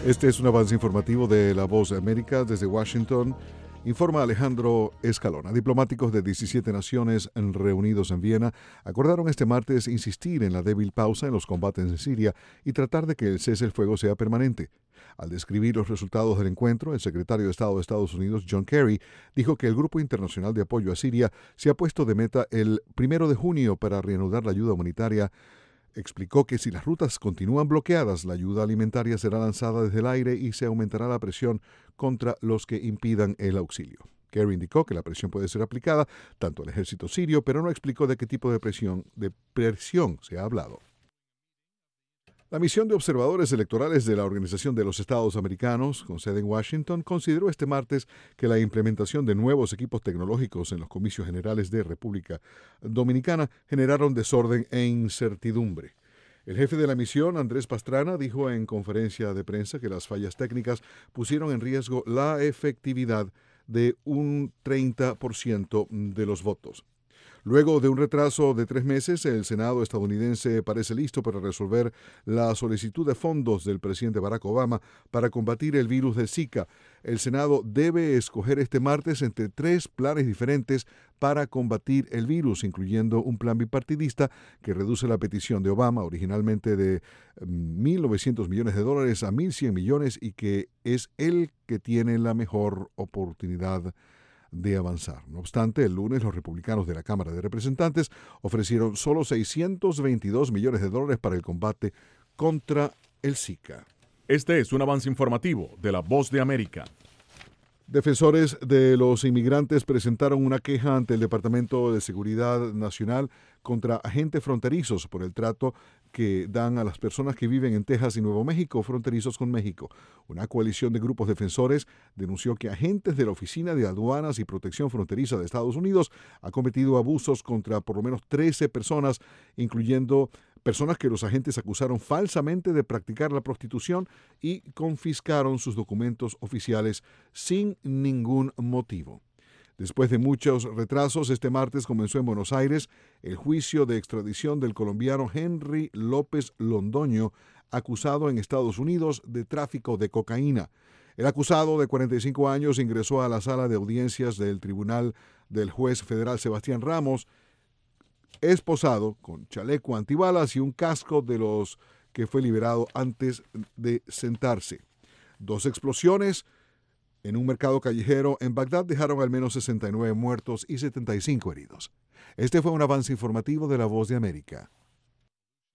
Este es un avance informativo de La Voz de América desde Washington. Informa Alejandro Escalona. Diplomáticos de 17 naciones reunidos en Viena acordaron este martes insistir en la débil pausa en los combates en Siria y tratar de que el cese el fuego sea permanente. Al describir los resultados del encuentro, el secretario de Estado de Estados Unidos, John Kerry, dijo que el Grupo Internacional de Apoyo a Siria se ha puesto de meta el 1 de junio para reanudar la ayuda humanitaria. Explicó que si las rutas continúan bloqueadas, la ayuda alimentaria será lanzada desde el aire y se aumentará la presión contra los que impidan el auxilio. Kerry indicó que la presión puede ser aplicada tanto al ejército sirio, pero no explicó de qué tipo de presión se ha hablado. La misión de observadores electorales de la Organización de los Estados Americanos, con sede en Washington, consideró este martes que la implementación de nuevos equipos tecnológicos en los comicios generales de República Dominicana generaron desorden e incertidumbre. El jefe de la misión, Andrés Pastrana, dijo en conferencia de prensa que las fallas técnicas pusieron en riesgo la efectividad de un 30% de los votos. Luego de un retraso de 3 meses, el Senado estadounidense parece listo para resolver la solicitud de fondos del presidente Barack Obama para combatir el virus del Zika. El Senado debe escoger este martes entre 3 planes diferentes para combatir el virus, incluyendo un plan bipartidista que reduce la petición de Obama, originalmente de $1.900 millones a $1.100 millones, y que es el que tiene la mejor oportunidad de avanzar. No obstante, el lunes los republicanos de la Cámara de Representantes ofrecieron solo $622 millones para el combate contra el Zika. Este es un avance informativo de La Voz de América. Defensores de los inmigrantes presentaron una queja ante el Departamento de Seguridad Nacional contra agentes fronterizos por el trato que dan a las personas que viven en Texas y Nuevo México, fronterizos con México. Una coalición de grupos defensores denunció que agentes de la Oficina de Aduanas y Protección Fronteriza de Estados Unidos han cometido abusos contra por lo menos 13 personas, incluyendo personas que los agentes acusaron falsamente de practicar la prostitución y confiscaron sus documentos oficiales sin ningún motivo. Después de muchos retrasos, este martes comenzó en Buenos Aires el juicio de extradición del colombiano Henry López Londoño, acusado en Estados Unidos de tráfico de cocaína. El acusado, de 45 años, ingresó a la sala de audiencias del tribunal del juez federal Sebastián Ramos, esposado con chaleco antibalas y un casco de los que fue liberado antes de sentarse. 2 explosiones en un mercado callejero en Bagdad dejaron al menos 69 muertos y 75 heridos. Este fue un avance informativo de La Voz de América.